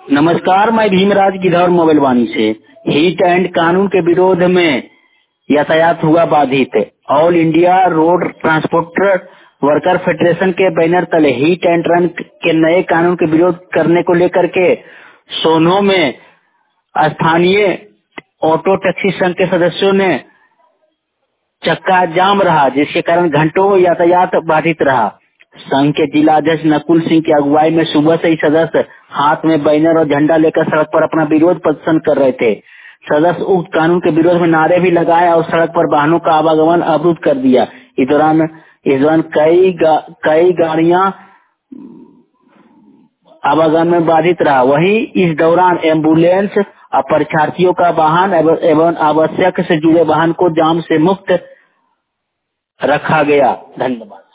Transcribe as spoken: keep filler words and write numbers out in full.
नमस्कार, मैं भीमराज गिद्धौर मोबाइल वाणी से। हिट एंड कानून के विरोध में यातायात हुआ बाधित। All India road transporter worker federation के बैनर तले हिट एंड रन के नए कानून के विरोध करने को लेकर के सोनो में स्थानीय ऑटो टैक्सी संघ के सदस्यों ने चक्का जाम रहा, जिसके कारण घंटों यातायात बाधित रहा। संघ के जिला अध्यक्ष नकुल सिंह की अगुवाई में सुबह से ही सदस्य हाथ में बैनर और झंडा लेकर सड़क पर अपना विरोध प्रदर्शन कर रहे थे। सदस्य उक्त कानून के विरोध में नारे भी लगाए और सड़क पर वाहनों का आवागमन अवरुद्ध कर दिया। इस दौरान इस दौरान कई गा, कई गाड़ियां आवागमन में बाधित रहा। वहीं इस दौरान एम्बुलेंस और परीक्षार्थियों का वाहन एवं आवश्यक से जुड़े वाहन को जाम से मुक्त रखा गया। धन्यवाद।